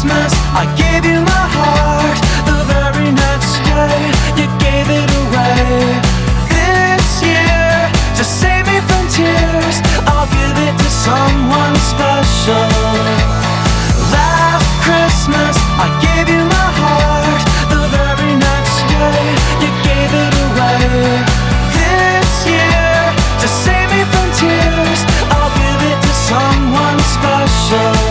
Christmas, I gave you my heart. The very next day, you gave it away. This year, to save me from tears, I'll give it to someone special. Last Christmas, I gave you my heart. The very next day, you gave it away. This year, to save me from tears, I'll give it to someone special.